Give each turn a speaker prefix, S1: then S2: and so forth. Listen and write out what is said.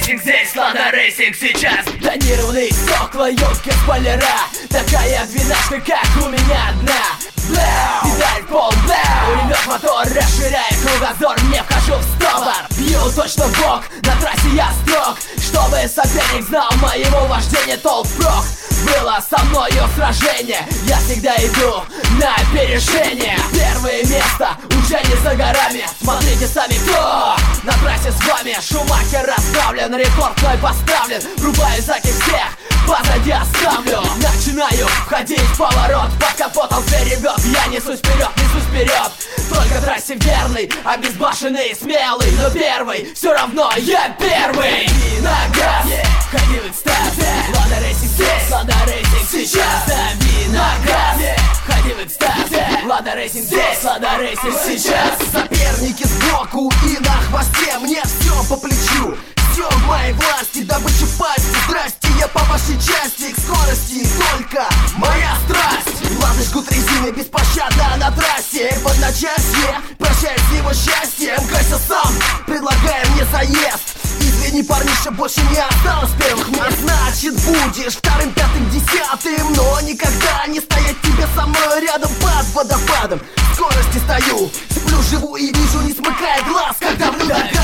S1: рейсинг здесь, Лада рейсинг сейчас.
S2: Тонированные стекла, ёлки, спойлера. Такая двенадцатка, как у меня одна. Педаль в пол, улет мотор, расширяет кругозор. Не вхожу в стопор, бью точно в бок. На трассе я строг, чтобы соперник знал моего вождения толк впрок. Было со мною сражение, я всегда иду на опережение. Первое место уже не за горами. Смотрите сами, кто на трассе с вами. Шумахер расставлен, рекорд мой поставлен. Рубаю заки всех, позади оставлю. Начинаю входить в поворот, под капотом зверь ревет. Я несусь вперед, только трассе верный, обезбашенный и смелый. Но первый, все равно я первый. И на газ, входи в экстаз. Лада рейсинг здесь, Лада рейсинг сейчас. Дави на газ, входи в экстаз. Лада рейсинг здесь, Лада рейсинг сейчас.
S3: Соперники сбоку и на хвосте, мне все по плечу. Все в моей власти, дабы чупать. Здрасте, я по вашей части. К скорости только моя страсть. Лады жгут резины беспощадно на трассе. В одночасье прощаюсь с его счастьем. Кайся сам, предлагая мне заезд. Извини, парниша, больше не осталось первых мест. Значит, будешь вторым, пятым, десятым. Но никогда не стоять тебе со мной рядом под водопадом. В скорости стою, сплю, живу и вижу, не смыкая глаз, когда влюблен.